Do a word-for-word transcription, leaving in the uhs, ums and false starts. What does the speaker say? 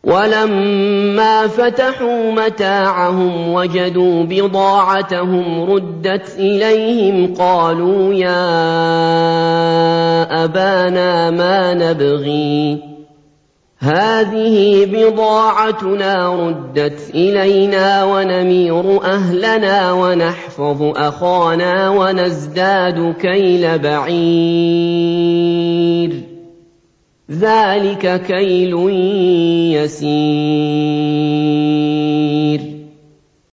وَلَمَّا فَتَحُوا مَتَاعَهُمْ وَجَدُوا بِضَاعَتَهُمْ رُدَّتْ إِلَيْهِمْ قَالُوا يَا أَبَانَا مَا نَبْغِي هَٰذِهِ بِضَاعَتُنَا رُدَّتْ إِلَيْنَا وَنَمِيرُ أَهْلَنَا وَنَحْفَظُ أَخَانَا وَنَزْدَادُ كَيْلَ بَعِيرٍ ۖ ذَٰلِكَ كَيْلٌ يَسِيرٌ